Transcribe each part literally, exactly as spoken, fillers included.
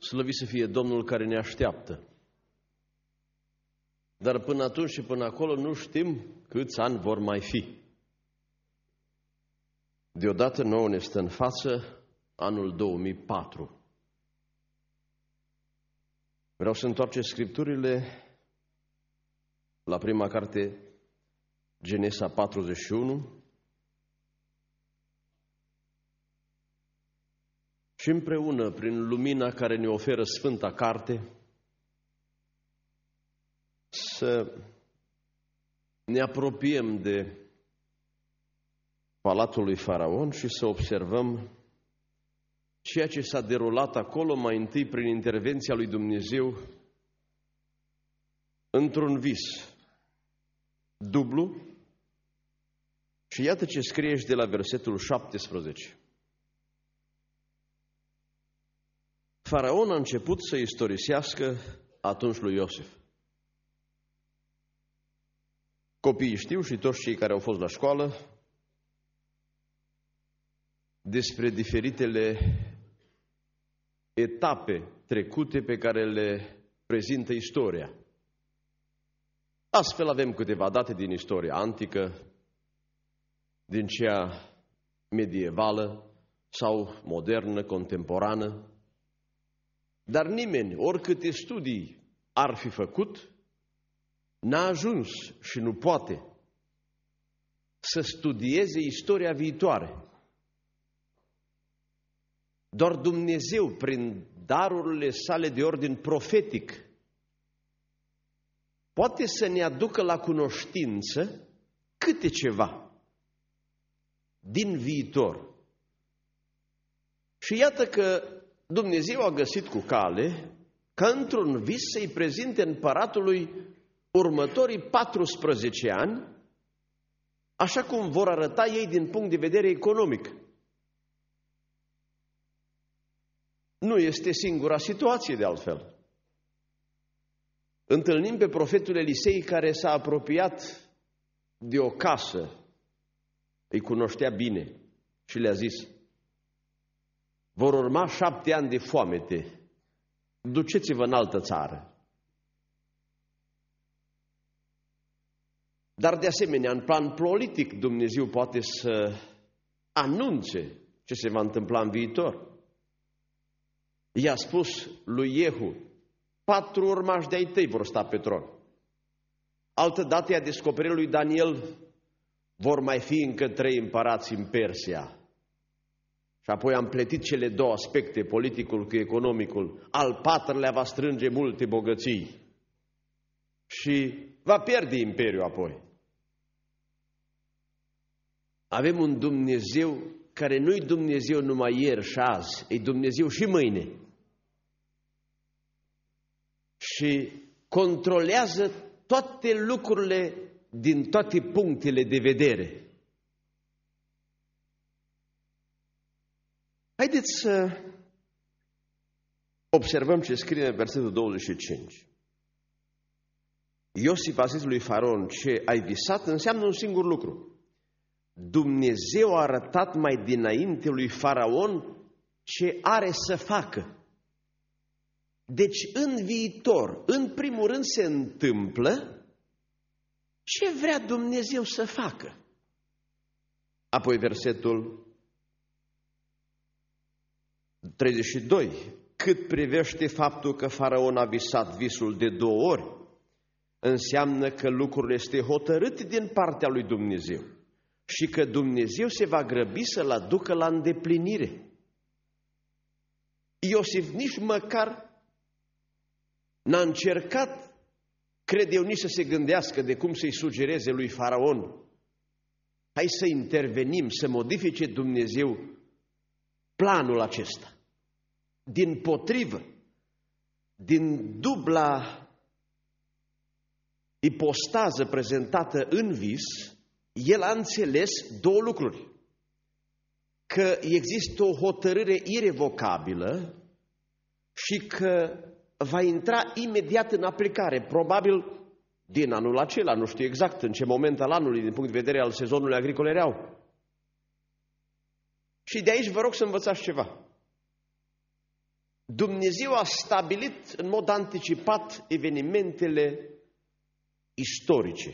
Slăvit să fie Domnul care ne așteaptă. Dar până atunci și până acolo nu știm câți ani vor mai fi. Deodată nouă ne stă în față anul două mii patru. Vreau să întoarce Scripturile la prima carte, Genesa patruzeci și unu, și împreună, prin lumina care ne oferă Sfânta Carte, să ne apropiem de Palatul lui Faraon și să observăm ceea ce s-a derulat acolo, mai întâi prin intervenția lui Dumnezeu într-un vis dublu. Și iată ce scrie și de la versetul șaptesprezece. Faraon a început să istorisească atunci lui Iosif. Copiii știu și toți cei care au fost la școală despre diferitele etape trecute pe care le prezintă istoria. Astfel avem câteva date din istoria antică, din cea medievală sau modernă, contemporană, dar nimeni, oricâte studii ar fi făcut, n-a ajuns și nu poate să studieze istoria viitoare. Doar Dumnezeu, prin darurile sale de ordin profetic, poate să ne aducă la cunoștință câte ceva din viitor. Și iată că Dumnezeu a găsit cu cale ca într-un vis să-i prezinte împăratului următorii patrusprezece ani, așa cum vor arăta ei din punct de vedere economic. Nu este singura situație de altfel. Întâlnim pe profetul Elisei care s-a apropiat de o casă, îi cunoștea bine și le-a zis: vor urma șapte ani de foamete, duceți-vă în altă țară. Dar de asemenea, în plan politic, Dumnezeu poate să anunțe ce se va întâmpla în viitor. I-a spus lui Iehu: patru urmași de-ai tăi vor sta pe tron. Altă dată i-a descoperit lui Daniel: vor mai fi încă trei împărați în Persia. Și apoi am pletit cele două aspecte, politicul cu economicul. Al patrulea va strânge multe bogății și va pierde imperiul apoi. Avem un Dumnezeu care nu-i Dumnezeu numai ieri și azi, e Dumnezeu și mâine. Și controlează toate lucrurile din toate punctele de vedere. Haideți să observăm ce scrie în versetul douăzeci și cinci. Iosif a zis lui Faraon: ce ai visat înseamnă un singur lucru. Dumnezeu a arătat mai dinainte lui Faraon ce are să facă. Deci în viitor, în primul rând, se întâmplă ce vrea Dumnezeu să facă. Apoi versetul treizeci și doi. Cât privește faptul că Faraon a visat visul de două ori, înseamnă că lucrul este hotărât din partea lui Dumnezeu și că Dumnezeu se va grăbi să-l aducă la îndeplinire. Iosif nici măcar n-a încercat, cred eu, nici să se gândească de cum să-i sugereze lui Faraon: hai să intervenim, să modifice Dumnezeu planul acesta. Dimpotrivă, din dubla ipostază prezentată în vis, el a înțeles două lucruri. Că există o hotărâre irevocabilă și că va intra imediat în aplicare, probabil din anul acela, nu știu exact în ce moment al anului, din punct de vedere al sezonului agricol erau. Și de aici vă rog să învățați ceva. Dumnezeu a stabilit în mod anticipat evenimentele istorice.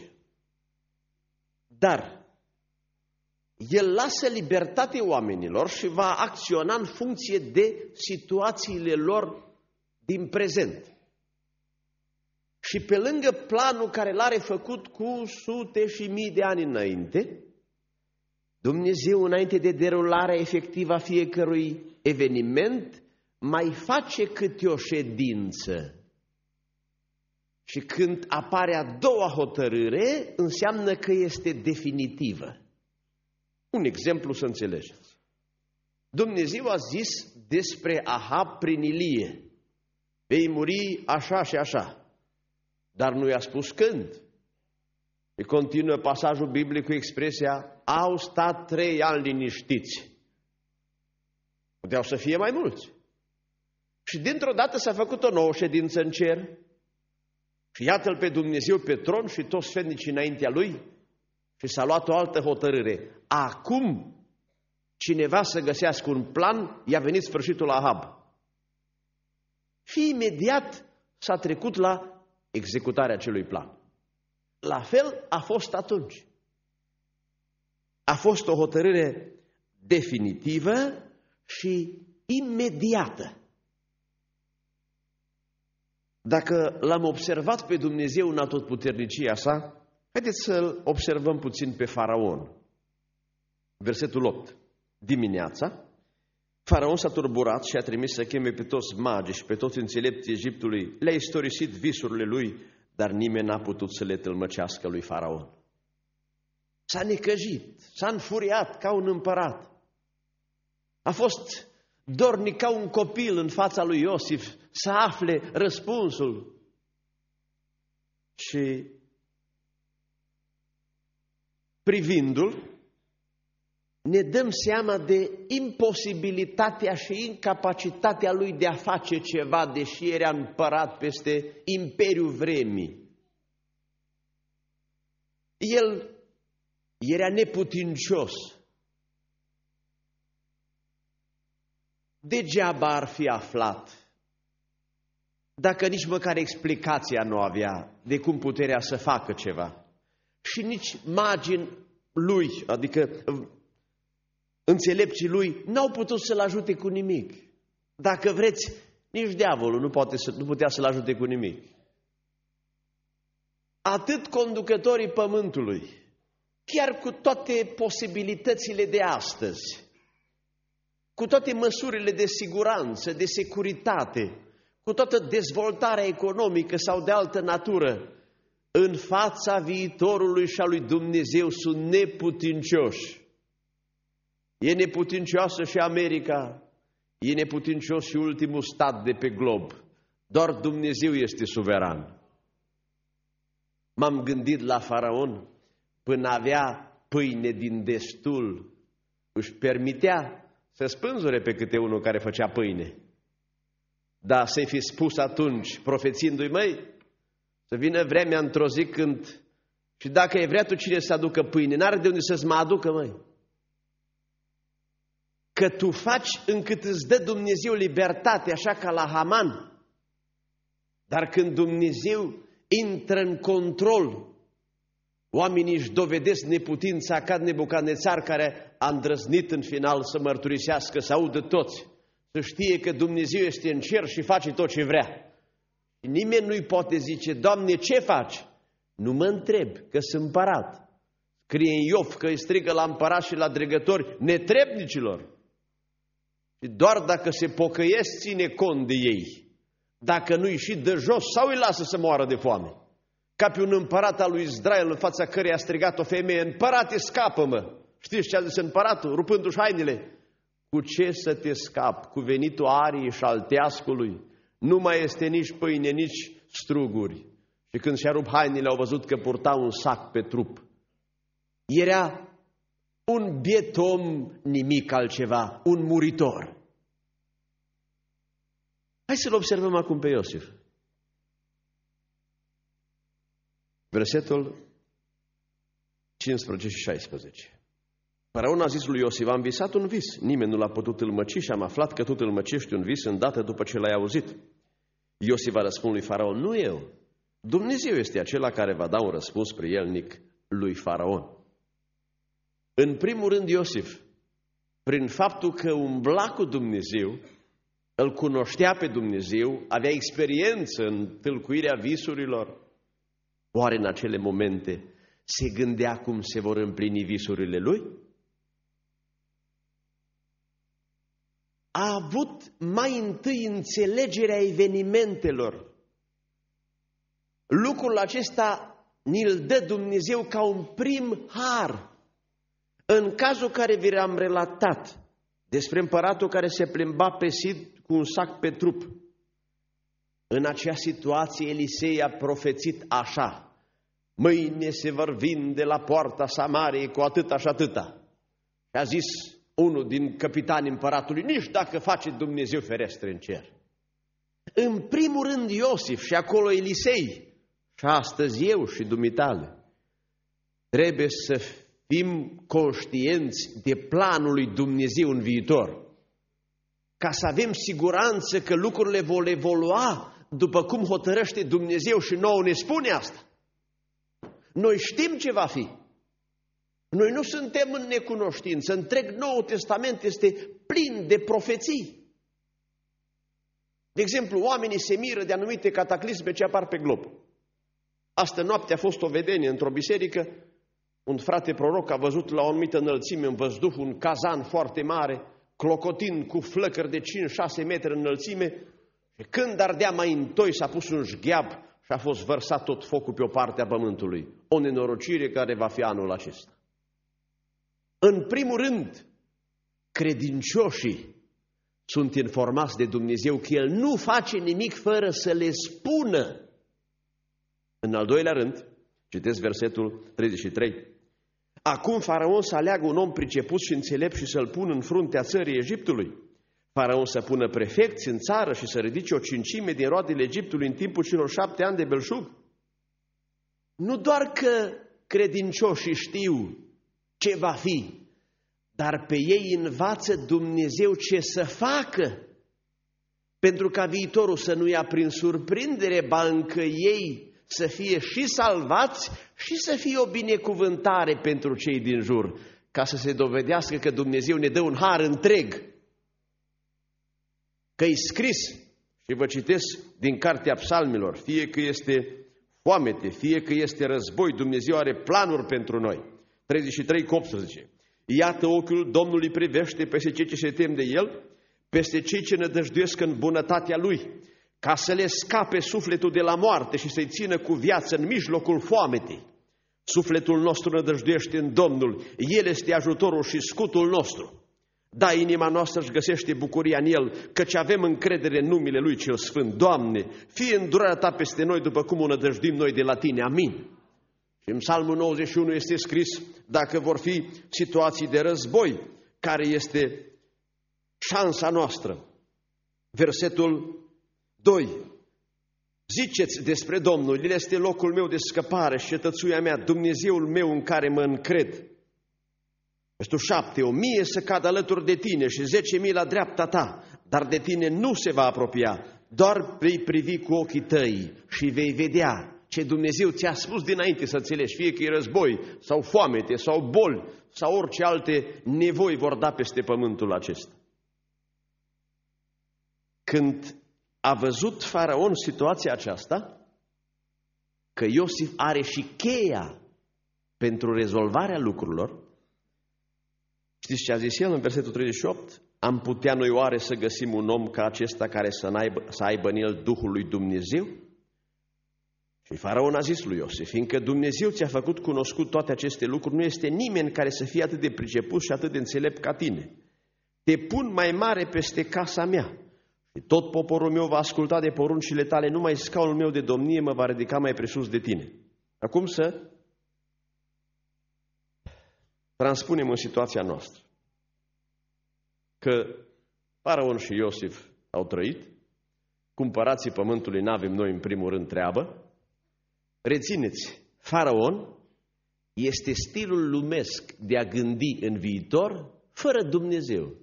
Dar El lasă libertate oamenilor și va acționa în funcție de situațiile lor din prezent. Și pe lângă planul care l-are făcut cu sute și mii de ani înainte, Dumnezeu, înainte de derularea efectivă a fiecărui eveniment, mai face câte o ședință. Și când apare a doua hotărâre, înseamnă că este definitivă. Un exemplu să înțelegeți. Dumnezeu a zis despre Ahab prin Ilie: vei muri așa și așa. Dar nu i-a spus când. Și continuă pasajul biblic cu expresia: au stat trei ani liniștiți. Puteau să fie mai mulți. Și dintr-o dată s-a făcut o nouă ședință în cer. Și iată-l pe Dumnezeu pe tron și toți sfetnicii înaintea lui. Și s-a luat o altă hotărâre. Acum cineva să găsească un plan, i-a venit sfârșitul Ahab. Și imediat s-a trecut la executarea acelui plan. La fel a fost atunci. A fost o hotărâre definitivă și imediată. Dacă l-am observat pe Dumnezeu în atotputernicia sa, haideți să-l observăm puțin pe Faraon. Versetul opt. Dimineața, Faraon s-a turburat și a trimis să cheme pe toți magii și pe toți înțelepții Egiptului. Le-a istorisit visurile lui, dar nimeni n-a putut să le tălmăcească lui Faraon. S-a necăjit, s-a înfuriat ca un împărat. A fost dornic ca un copil în fața lui Iosif să afle răspunsul. Și privindu-l, ne dăm seama de imposibilitatea și incapacitatea lui de a face ceva, deși era împărat peste imperiul vremii. El era neputincios. Degeaba ar fi aflat, dacă nici măcar explicația nu avea de cum puterea să facă ceva. Și nici magii lui, adică înțelepții lui, n-au putut să-l ajute cu nimic. Dacă vreți, nici diavolul nu, poate să, nu putea să-l ajute cu nimic. Atât conducătorii pământului, chiar cu toate posibilitățile de astăzi, cu toate măsurile de siguranță, de securitate, cu toată dezvoltarea economică sau de altă natură, în fața viitorului și a lui Dumnezeu sunt neputincioși. E neputincioasă și America, e neputincios și ultimul stat de pe glob. Doar Dumnezeu este suveran. M-am gândit la Faraon, până avea pâine din destul, își permitea să spânzure pe câte unul care făcea pâine. Dar să-i fi spus atunci, profețindu-i: măi, să vină vremea într-o zi când, și dacă e vrea tu cine să aducă pâine, n-are de unde să-ți mă aducă, măi. Că tu faci încât îți dă Dumnezeu libertate, așa ca la Haman. Dar când Dumnezeu intră în control, oamenii își dovedesc neputința ca Nebucadnețar, care a îndrăznit în final să mărturisească, să audă toți, să știe că Dumnezeu este în cer și face tot ce vrea. Și nimeni nu-i poate zice: Doamne, ce faci? Nu mă întreb, că sunt împărat. Scrie în Iov că îi strigă la împărat și la dregători: netrebnicilor. Și doar dacă se pocăiesc, ține cont de ei. Dacă nu-i și dă jos sau îi lasă să moară de foame. Ca pe un împărat al lui Israel, în fața căreia a strigat o femeie: împărate, scapă-mă! Știți ce a zis împăratul, rupându-și hainele? Cu ce să te scap? Cu venitul ariei și al teascului? Nu mai este nici pâine, nici struguri. Și când și-a rupt hainele, au văzut că purta un sac pe trup. Era un biet om, nimic altceva, un muritor. Hai să-l observăm acum pe Iosif. Versetul cincisprezece și șaisprezece. Faraon a zis lui Iosif, am visat un vis, nimeni nu l-a putut tâlmăci și am aflat că tu tâlmăcești un vis îndată după ce l-ai auzit. Iosif a răspuns lui Faraon, nu eu, Dumnezeu este acela care va da un răspuns prielnic lui Faraon. În primul rând Iosif, prin faptul că umbla cu Dumnezeu, îl cunoștea pe Dumnezeu, avea experiență în tâlcuirea visurilor, oare în acele momente se gândea cum se vor împlini visurile lui? A avut mai întâi înțelegerea evenimentelor. Lucrul acesta ni-l dă Dumnezeu ca un prim har. În cazul care vi l-am relatat despre împăratul care se plimba pe Sid cu un sac pe trup, în acea situație Elisei a profețit așa, mâine se vor vinde la poarta Samariei cu atâta și atâta. Și a zis unul din capitanii împăratului, nici dacă face Dumnezeu ferestre în cer. În primul rând Iosif și acolo Elisei, și astăzi eu și dumitale, trebuie să fim conștienți de planul lui Dumnezeu în viitor, ca să avem siguranță că lucrurile vor evolua după cum hotărăște Dumnezeu și nouă ne spune asta. Noi știm ce va fi. Noi nu suntem în necunoștință. Întreg Noul Testament este plin de profeții. De exemplu, oamenii se miră de anumite cataclisme ce apar pe glob. Astă noapte a fost o vedenie într-o biserică. Un frate proroc a văzut la o anumită înălțime în văzduh un cazan foarte mare, clocotind cu flăcări de cinci șase metri înălțime, și când ardea mai întoi s-a pus un șgheab și a fost vărsat tot focul pe o parte a pământului. O nenorocire care va fi anul acesta. În primul rând, credincioșii sunt informați de Dumnezeu că El nu face nimic fără să le spună. În al doilea rând, citesc versetul treizeci și trei. Acum Faraon să aleagă un om priceput și înțelept și să-l pună în fruntea țării Egiptului. Faraon să pună prefecți în țară și să ridice o cincime din roadele Egiptului în timpul celor șapte ani de belșug. Nu doar că credincioșii știu ce va fi, dar pe ei învață Dumnezeu ce să facă, pentru ca viitorul să nu ia prin surprindere, ba încă ei să fie și salvați și să fie o binecuvântare pentru cei din jur, ca să se dovedească că Dumnezeu ne dă un har întreg. Că-i scris, și vă citesc din cartea Psalmilor, fie că este foamete, fie că este război, Dumnezeu are planuri pentru noi. treizeci și trei cu optsprezece. Iată ochiul Domnului privește peste cei ce se tem de El, peste cei ce nădăjduiesc în bunătatea Lui, ca să le scape sufletul de la moarte și să-i țină cu viață în mijlocul foametei. Sufletul nostru nădăjduiește în Domnul, El este ajutorul și scutul nostru. Da, inima noastră își găsește bucuria în El, căci avem încredere în numele Lui cel Sfânt. Doamne, fie îndurarea Ta peste noi după cum o nădăjduim noi de la Tine. Amin. Și în Psalmul nouăzeci și unu este scris, dacă vor fi situații de război, care este șansa noastră. Versetul doi. Ziceți despre Domnul, El este locul meu de scăpare și cetățuia mea, Dumnezeul meu în care mă încred. Versetul șapte. O mie să cadă alături de tine și zece mii la dreapta ta, dar de tine nu se va apropia, doar vei privi cu ochii tăi și vei vedea ce Dumnezeu ți-a spus dinainte să înțelegi, fie că e război sau foamete sau boli sau orice alte nevoi vor da peste pământul acesta. Când a văzut Faraon situația aceasta, că Iosif are și cheia pentru rezolvarea lucrurilor, știți ce a zis el în versetul treizeci și opt? Am putea noi oare să găsim un om ca acesta care să, aibă, să aibă în el Duhul lui Dumnezeu? Și Faraon a zis lui Iosif, fiindcă Dumnezeu ți-a făcut cunoscut toate aceste lucruri, nu este nimeni care să fie atât de priceput și atât de înțelept ca tine. Te pun mai mare peste casa mea și tot poporul meu va asculta de poruncile tale, numai scaunul meu de domnie mă va ridica mai presus de tine. Acum să transpunem în situația noastră că Faraon și Iosif au trăit, cu împărații pământului n-avem noi în primul rând treabă. Rețineți, Faraon este stilul lumesc de a gândi în viitor fără Dumnezeu.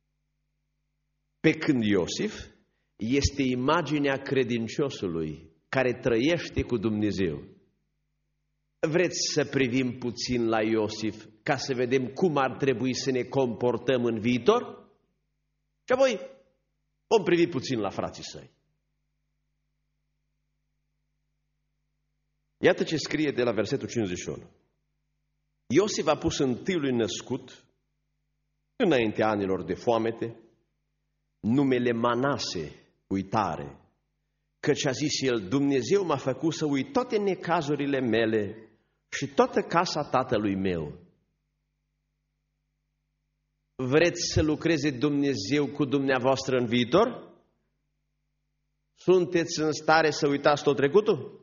Pe când Iosif este imaginea credinciosului care trăiește cu Dumnezeu. Vreți să privim puțin la Iosif ca să vedem cum ar trebui să ne comportăm în viitor? Și apoi vom privi puțin la frații săi. Iată ce scrie de la versetul cincizeci și unu. Iosif a pus întâiului născut, înaintea anilor de foamete, numele Manase, uitare, căci a zis el, Dumnezeu m-a făcut să uit toate necazurile mele și toată casa tatălui meu. Vreți să lucreze Dumnezeu cu dumneavoastră în viitor? Sunteți în stare să uitați tot trecutul?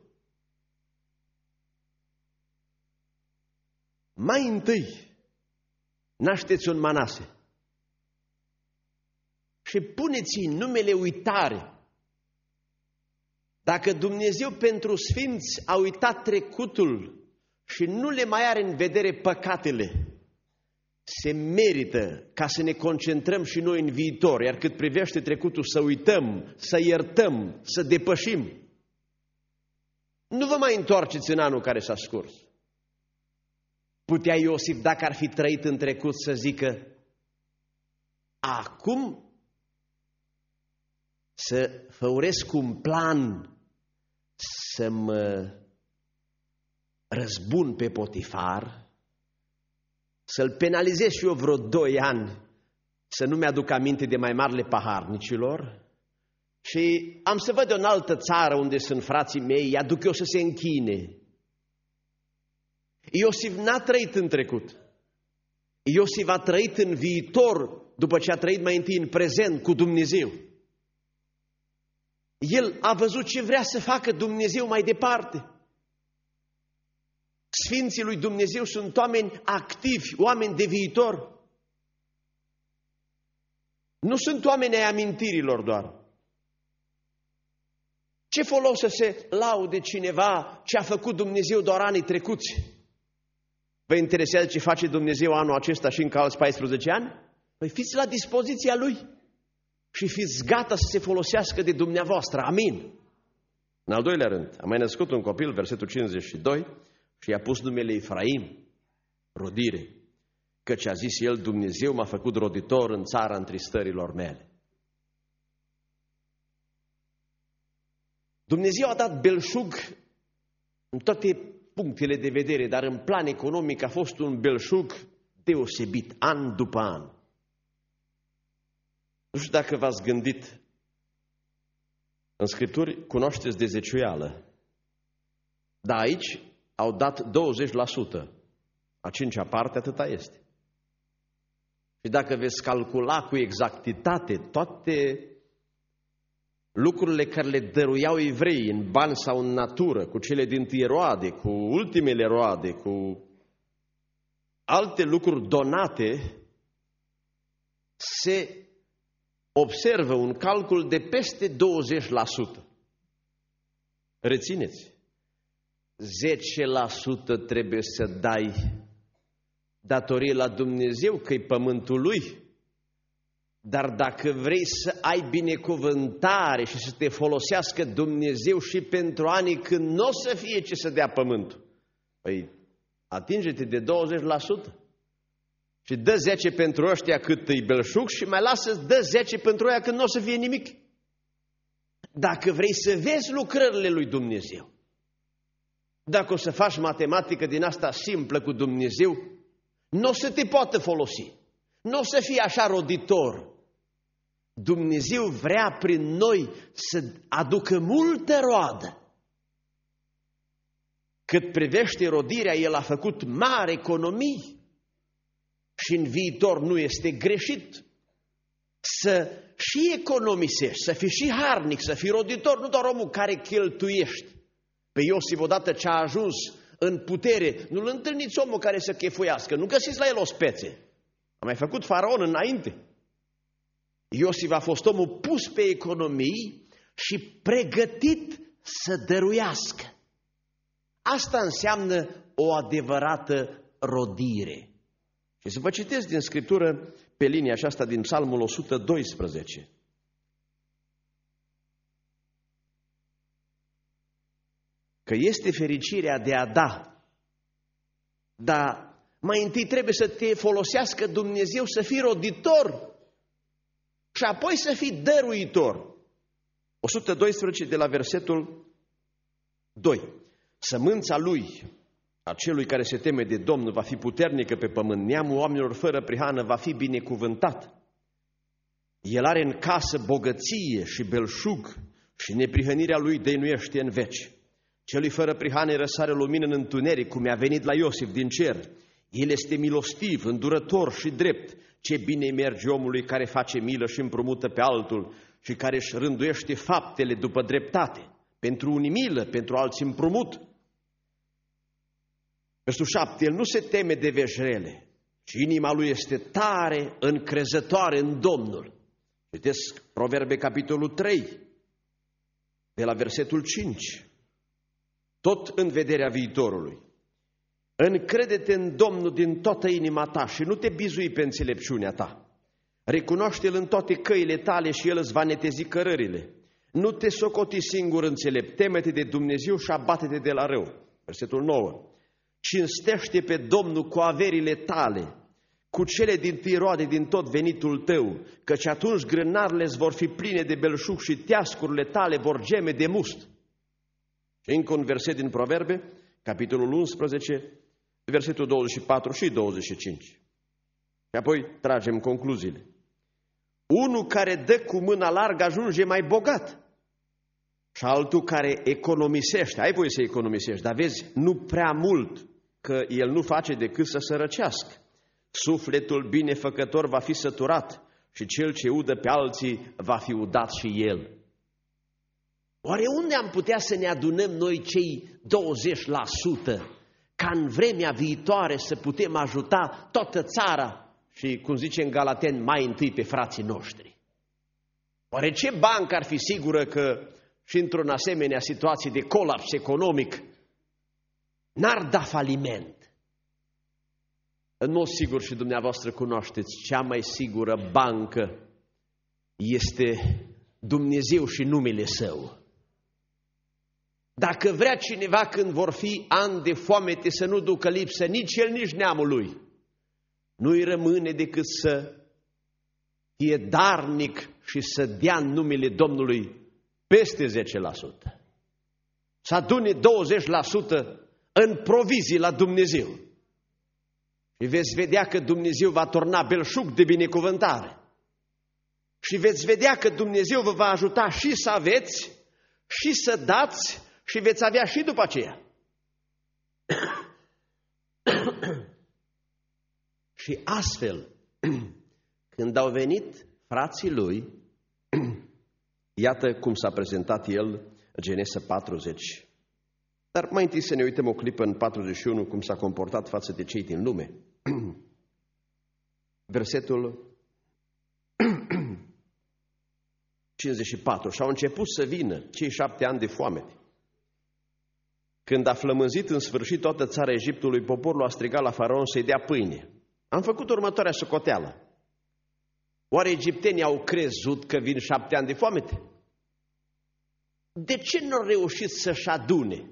Mai întâi, nașteți un Manase și puneți în numele uitare. Dacă Dumnezeu pentru sfinți a uitat trecutul și nu le mai are în vedere păcatele, se merită ca să ne concentrăm și noi în viitor, iar cât privește trecutul să uităm, să iertăm, să depășim. Nu vă mai întoarceți în anul care s-a scurs. Putea Iosif, dacă ar fi trăit în trecut, să zică, acum să făuresc un plan să mă răzbun pe Potifar, să-l penalizez și eu vreo doi ani, să nu mi-aduc aminte de mai marile paharnicilor, și am să văd în altă țară unde sunt frații mei, aduc eu să se închine. Iosif n-a trăit în trecut. Iosif a trăit în viitor, după ce a trăit mai întâi în prezent cu Dumnezeu. El a văzut ce vrea să facă Dumnezeu mai departe. Sfinții lui Dumnezeu sunt oameni activi, oameni de viitor. Nu sunt oameni ai amintirilor doar. Ce folos să se laude cineva ce a făcut Dumnezeu doar anii trecuți? Vă interesează ce face Dumnezeu anul acesta și încă alți paisprezece ani? Păi fiți la dispoziția Lui și fiți gata să se folosească de dumneavoastră. Amin. În al doilea rând, a mai născut un copil, versetul cincizeci și doi, și i-a pus numele Efraim, rodire, căci a zis el, Dumnezeu m-a făcut roditor în țara întristărilor mele. Dumnezeu a dat belșug în toate punctele de vedere, dar în plan economic a fost un belșug deosebit, an după an. Nu știu dacă v-ați gândit, în Scripturi cunoașteți de zeciuială, dar aici au dat douăzeci la sută, a cincea parte atâta este. Și dacă veți calcula cu exactitate toate lucrurile care le dăruiau evreii în bani sau în natură, cu cele dintâi roade, cu ultimele roade, cu alte lucruri donate, se observă un calcul de peste douăzeci la sută. Rețineți, zece la sută trebuie să dai datorie la Dumnezeu, că-i pământul Lui. Dar dacă vrei să ai binecuvântare și să te folosească Dumnezeu și pentru anii când nu o să fie ce să dea pământul, păi atinge-te de douăzeci la sută și dă zece pentru ăștia cât îi belșug și mai lasă, dă zece pentru ăia când nu o să fie nimic. Dacă vrei să vezi lucrările lui Dumnezeu, dacă o să faci matematică din asta simplă cu Dumnezeu, nu o să te poată folosi. Nu o să fie așa roditor. Dumnezeu vrea prin noi să aducă multă roadă. Cât privește rodirea, El a făcut mari economii și în viitor nu este greșit să și economisești, să fii și harnic, să fii roditor, nu doar omul care cheltuiești. Pe Iosif, odată ce a ajuns în putere, nu-l întâlniți omul care să chefuiască, nu găsiți la el o spețe. A mai făcut faraon înainte. Iosif a fost omul pus pe economii și pregătit să dăruiască. Asta înseamnă o adevărată rodire. Și să vă citesc din Scriptură pe linia aceasta din Psalmul o sută doisprezece. Că este fericirea de a da, dar mai întâi trebuie să te folosească Dumnezeu să fii roditor și apoi să fii dăruitor. o sută doisprezece de la versetul doi. Sămânța lui, a celui care se teme de Domnul, va fi puternică pe pământ. Neamul oamenilor fără prihană va fi binecuvântat. El are în casă bogăție și belșug și neprihănirea lui dăinuiește în veci. Celui fără prihană răsare lumină în întuneric, cum i-a venit la Iosif din cer. El este milostiv, îndurător și drept. Ce bine merge omului care face milă și împrumută pe altul și care își rânduiește faptele după dreptate. Pentru unii milă, pentru alții împrumut. Versetul șapte. El nu se teme de veșrele, ci inima lui este tare, încrezătoare în Domnul. Citesc Proverbe, capitolul trei, de la versetul cinci. Tot în vederea viitorului. Încrede-te în Domnul din toată inima ta și nu te bizui pe înțelepciunea ta. Recunoaște-L în toate căile tale și El îți va netezi cărările. Nu te socoti singur înțelept, teme-te de Dumnezeu și abate-te de la rău. Versetul nouă. Cinstește pe Domnul cu averile tale, cu cele dintâi roade din tot venitul tău, căci atunci grânarele îți vor fi pline de belșug și teascurile tale vor geme de must. Și încă un verset din Proverbe, capitolul unsprezece, versetul douăzeci și patru și douăzeci și cinci. Și apoi tragem concluziile. Unul care dă cu mâna largă ajunge mai bogat. Și altul care economisește, ai voie să economisești, dar vezi, nu prea mult, că el nu face decât să sărăcească. Sufletul binefăcător va fi săturat și cel ce udă pe alții va fi udat și el. Oare unde am putea să ne adunăm noi cei douăzeci la sută ca în vremea viitoare să putem ajuta toată țara și, cum zice în Galateni, mai întâi pe frații noștri? Oare ce bancă ar fi sigură că și într-o asemenea situație de colaps economic n-ar da faliment? În mod sigur și dumneavoastră cunoașteți, cea mai sigură bancă este Dumnezeu și numele Său. Dacă vrea cineva când vor fi ani de foamete să nu ducă lipsă nici el, nici neamul lui, nu-i rămâne decât să fie darnic și să dea în numele Domnului peste zece la sută. Să adune douăzeci la sută în provizii la Dumnezeu. Și veți vedea că Dumnezeu va turna belșug de binecuvântare. Și veți vedea că Dumnezeu vă va ajuta și să aveți, și să dați, și veți avea și după aceea. Și astfel, când au venit frații lui, iată cum s-a prezentat el, Genesa patruzeci. Dar mai întâi să ne uităm o clipă în patruzeci și unu, cum s-a comportat față de cei din lume. Versetul cincizeci și patru. Și au început să vină cei șapte ani de foamete. Când a flămânzit în sfârșit toată țara Egiptului, poporul a strigat la faraon să-i dea pâine. Am făcut următoarea socoteală. Oare egiptenii au crezut că vin șapte ani de foamete? De ce nu au reușit să-și adune?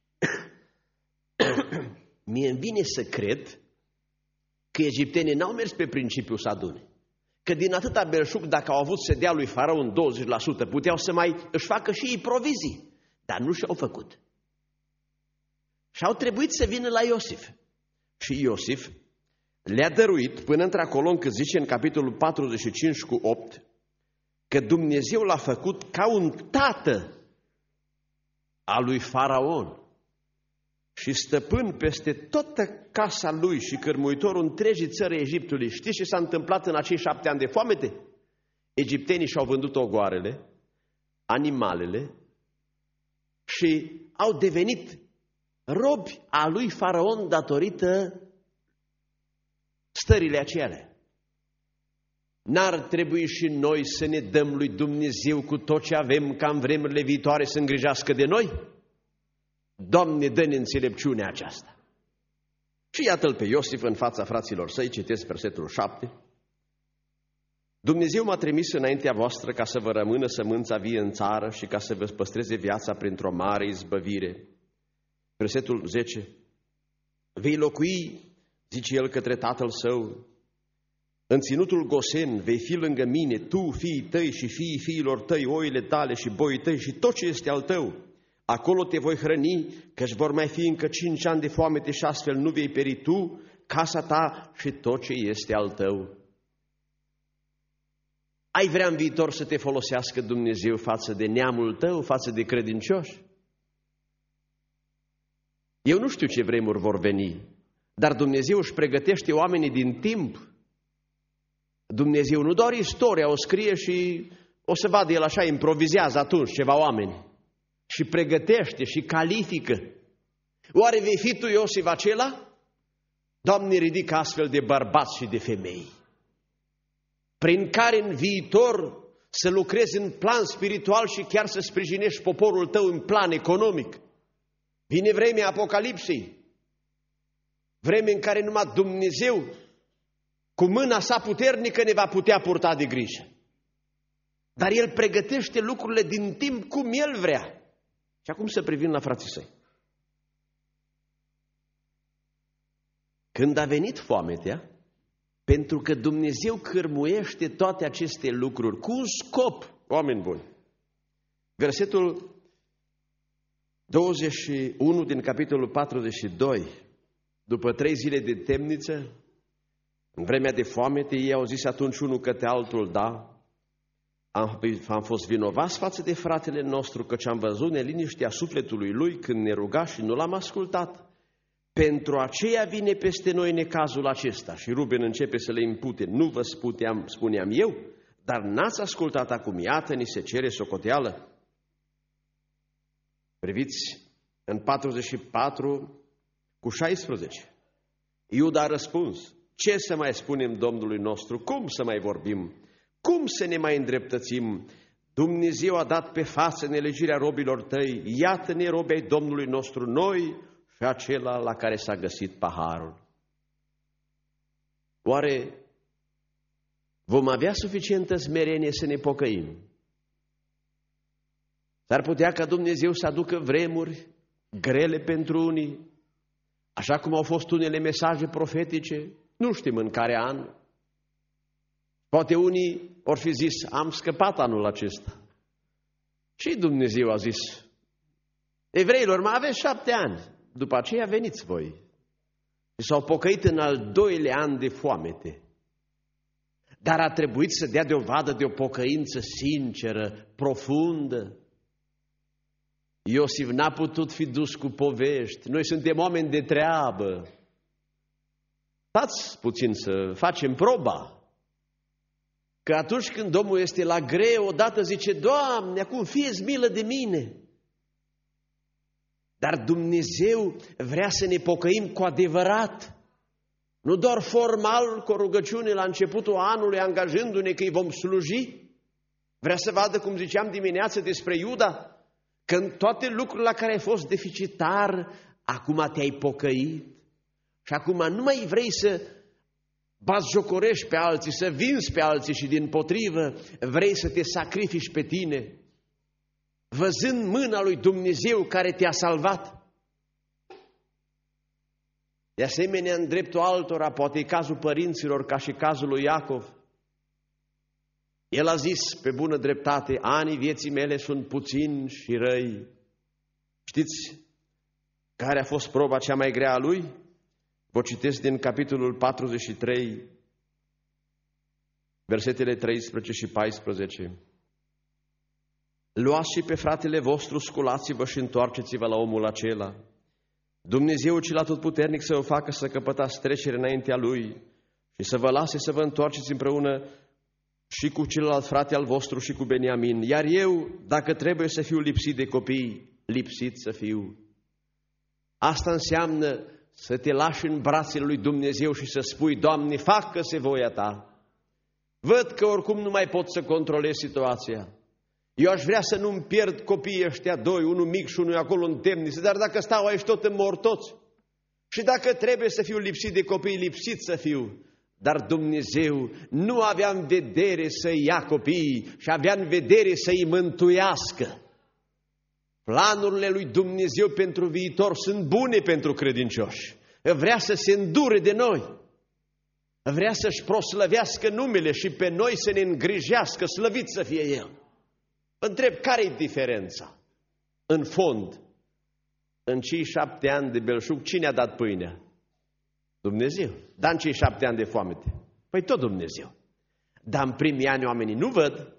Mie îmi vine să cred că egiptenii n-au mers pe principiu să adune. Că din atâta belșug, dacă au avut să dea lui faraon douăzeci la sută, puteau să mai își facă și ei provizii. Dar nu și-au făcut. Și au trebuit să vină la Iosif. Și Iosif le-a dăruit, până într-acolo încât zice în capitolul patruzeci și cinci cu opt, că Dumnezeu l-a făcut ca un tată al lui faraon și stăpân peste toată casa lui și cărmuitorul întregii țări Egiptului. Știți ce s-a întâmplat în acei șapte ani de foamete? Egiptenii și-au vândut ogoarele, animalele și au devenit robi a lui faraon datorită stările acelea. N-ar trebui și noi să ne dăm lui Dumnezeu cu tot ce avem ca în vremurile viitoare să îngrijească de noi? Doamne, dă-ne înțelepciunea aceasta. Și iată-l pe Iosif în fața fraților săi, citesc versetul șapte. Dumnezeu m-a trimis înaintea voastră ca să vă rămână sămânța vie în țară și ca să vă păstreze viața printr-o mare izbăvire. Versetul zece. Vei locui, zice el către tatăl său, în ținutul Gosen, vei fi lângă mine, tu, fiii tăi și fiii fiilor tăi, oile tale și boii tăi și tot ce este al tău. Acolo te voi hrăni, căci vor mai fi încă cinci ani de foamete și astfel nu vei peri tu, casa ta și tot ce este al tău. Ai vrea în viitor să te folosească Dumnezeu față de neamul tău, față de credincioși? Eu nu știu ce vremuri vor veni, dar Dumnezeu își pregătește oamenii din timp. Dumnezeu nu doar istoria o scrie și o să vadă el așa, improvizează atunci ceva oameni. Și pregătește și califică. Oare vei fi tu Iosif acela? Doamne, ridică astfel de bărbați și de femei, prin care în viitor să lucrezi în plan spiritual și chiar să sprijinești poporul tău în plan economic. Vine vremea Apocalipsei, vreme în care numai Dumnezeu cu mâna sa puternică ne va putea purta de grijă. Dar El pregătește lucrurile din timp cum El vrea. Și acum să privim la frații săi. Când a venit foametea, pentru că Dumnezeu cârmuiește toate aceste lucruri cu un scop, oameni buni. Versetul douăzeci și unu din capitolul patruzeci și doi. După trei zile de temniță, în vremea de foamete, ei au zis atunci unul către altul, da, am, am fost vinovați față de fratele nostru, căci am văzut neliniștea sufletului lui când ne ruga și nu l-am ascultat. Pentru aceea vine peste noi necazul acesta. Și Ruben începe să le impute, nu vă spuneam, spuneam eu, dar n-ați ascultat acum, iată, ni se cere socoteală. Priviți în patruzeci și patru cu șaisprezece. Iuda a răspuns, ce să mai spunem Domnului nostru, cum să mai vorbim, cum să ne mai îndreptățim? Dumnezeu a dat pe față nelegirea robilor tăi, iată-ne robii ai Domnului nostru, noi și acela la care s-a găsit paharul. Oare vom avea suficientă smerenie să ne pocăim? S-ar putea ca Dumnezeu să aducă vremuri grele pentru unii, așa cum au fost unele mesaje profetice, nu știm în care an. Poate unii or fi zis, am scăpat anul acesta. Și Dumnezeu a zis, evreilor, mai aveți șapte ani, după aceea veniți voi. Și s-au pocăit în al doilea an de foamete. Dar a trebuit să dea dovadă de o pocăință sinceră, profundă. Iosif n-a putut fi dus cu povești. Noi suntem oameni de treabă. Stați puțin să facem proba. Că atunci când omul este la greu, odată zice, Doamne, acum fie-ți milă de mine. Dar Dumnezeu vrea să ne pocăim cu adevărat. Nu doar formal, cu o rugăciune la începutul anului, angajându-ne că îi vom sluji. Vrea să vadă, cum ziceam dimineață despre Iuda, că în toate lucrurile la care ai fost deficitar, acum te-ai pocăit. Și acum nu mai vrei să batjocorești pe alții, să vinzi pe alții și dimpotrivă vrei să te sacrifici pe tine, văzând mâna lui Dumnezeu care te-a salvat. De asemenea, în dreptul altora, poate e cazul părinților ca și cazul lui Iacov. El a zis pe bună dreptate, anii vieții mele sunt puțini și răi. Știți care a fost proba cea mai grea a lui? Vă citesc din capitolul patruzeci și trei, versetele treisprezece și paisprezece. Luați și pe fratele vostru, sculați-vă și întoarceți-vă la omul acela. Dumnezeu cel atotputernic să o facă să căpătați trecere înaintea lui și să vă lase să vă întoarceți împreună și cu celălalt frate al vostru și cu Beniamin. Iar eu, dacă trebuie să fiu lipsit de copii, lipsit să fiu. Asta înseamnă să te lași în brațele lui Dumnezeu și să spui, Doamne, facă-se voia ta. Văd că oricum nu mai pot să controlez situația. Eu aș vrea să nu-mi pierd copiii ăștia doi, unul mic și unul acolo în temniță, dar dacă stau aici tot îmi mor toți. Și dacă trebuie să fiu lipsit de copii, lipsit să fiu. Dar Dumnezeu nu avea în vedere să-i ia copiii și avea în vedere să-i mântuiască. Planurile lui Dumnezeu pentru viitor sunt bune pentru credincioși. Vrea să se îndure de noi. Vrea să-și proslăvească numele și pe noi să ne îngrijească, slăvit să fie El. Întreb, care-i diferența? În fond, în cei șapte ani de belșug, cine a dat pâinea? Dumnezeu. Dar în cei șapte ani de foamete? Păi tot Dumnezeu. Dar în primii ani oamenii nu văd,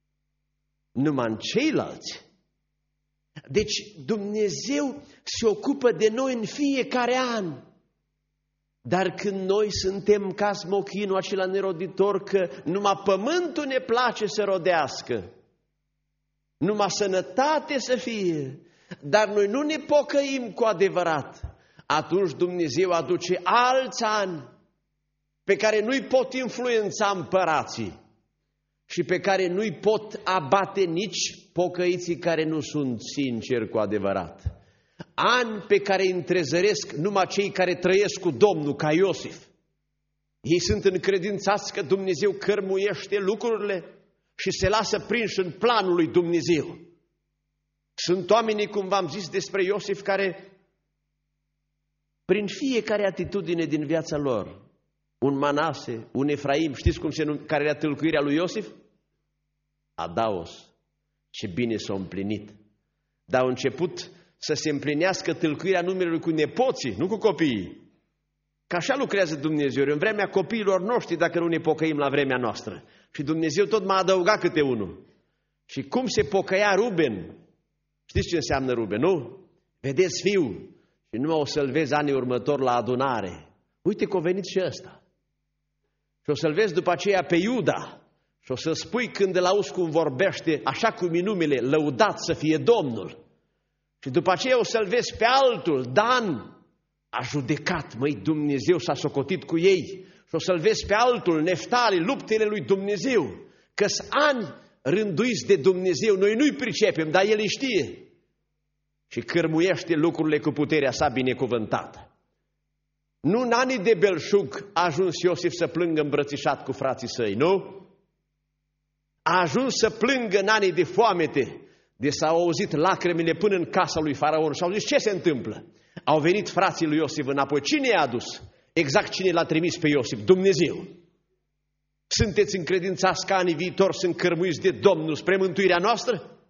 numai în ceilalți. Deci Dumnezeu se ocupă de noi în fiecare an. Dar când noi suntem ca smochinul acela neroditor, că numai pământul ne place să rodească, numai sănătate să fie, dar noi nu ne pocăim cu adevărat, atunci Dumnezeu aduce alți ani pe care nu-i pot influența împărații și pe care nu-i pot abate nici pocăiții care nu sunt sinceri cu adevărat. Ani pe care îi întrezăresc numai cei care trăiesc cu Domnul, ca Iosif. Ei sunt încredințați că Dumnezeu cărmuiește lucrurile și se lasă prinși în planul lui Dumnezeu. Sunt oamenii, cum v-am zis despre Iosif, care prin fiecare atitudine din viața lor, un Manase, un Efraim, știți cum se numește, care era tâlcuirea lui Iosif? Adaos. Ce bine s-a împlinit. Dar au început să se împlinească tâlcuirea numelui cu nepoții, nu cu copiii. Că așa lucrează Dumnezeu, în vremea copiilor noștri, dacă nu ne pocăim la vremea noastră. Și Dumnezeu tot m-a adăugat câte unul. Și cum se pocăia Ruben? Știți ce înseamnă Ruben, nu? Vedeți fiul și numai o să-l vezi anii următori la adunare. Uite că a venit și ăsta. Și o să-l vezi după aceea pe Iuda. Și o să spui când îl auzi cum vorbește, așa cum e numele, lăudat să fie Domnul. Și după aceea o să-l vezi pe altul, Dan. A judecat, măi, Dumnezeu s-a socotit cu ei. Și o să-l vezi pe altul, Neftali, luptele lui Dumnezeu. Că-s ani rânduiți de Dumnezeu, noi nu-i pricepem, dar El îi știe. Și cărmuiește lucrurile cu puterea sa binecuvântată. Nu în anii de belșug a ajuns Iosif să plângă îmbrățișat cu frații săi, nu? A ajuns să plângă în anii de foamete, de s-au auzit lacrimile până în casa lui Faraon și au zis, ce se întâmplă? Au venit frații lui Iosif înapoi. Cine i-a adus? Exact cine l-a trimis pe Iosif? Dumnezeu. Sunteți încredințați că anii viitori sunt cărmuiți de Domnul spre mântuirea noastră?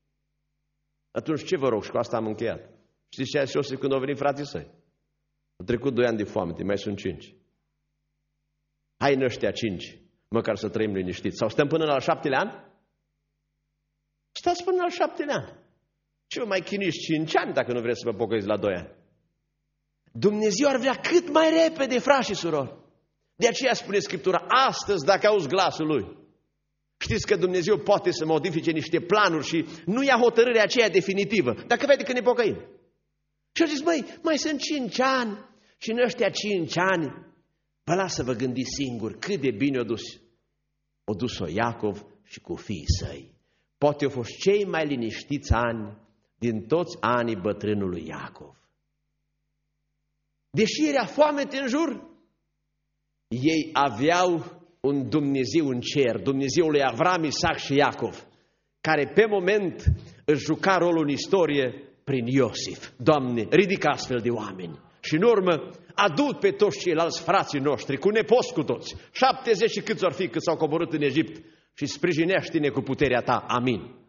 Atunci ce vă rog? Și cu asta am încheiat. Știți ce a zis Iosif când au venit frații săi? Au trecut doi ani de foamete, mai sunt cinci. Hai în ăștia cinci, măcar să trăim liniștiți. Sau stăm până la al șaptele an? Stați până la al șaptele an. Ce vă mai chinuiți cinci ani dacă nu vreți să vă pocăiți la doi ani? Dumnezeu ar vrea cât mai repede, frați și surori. De aceea spune Scriptura, astăzi dacă auzi glasul Lui, știți că Dumnezeu poate să modifice niște planuri și nu ia hotărârea aceea definitivă, dacă vede că ne pocăim. Și au zis, măi, mai sunt cinci ani și în ăștia cinci ani, vă las să vă gândiți singur cât de bine o dus. O dus-o Iacov și cu fiii săi. Poate au fost cei mai liniștiți ani din toți anii bătrânului Iacov. Deși era foamete în jur, ei aveau un Dumnezeu în cer, Dumnezeul lui Avram, Isaac și Iacov, care pe moment își juca rolul în istorie prin Iosif. Doamne, ridică astfel de oameni. Și în urmă, adu pe toți ceilalți frații noștri, cu nepoți cu toți, șaptezeci și câți or fi cât s-au coborât în Egipt, și sprijinește-ne cu puterea Ta. Amin.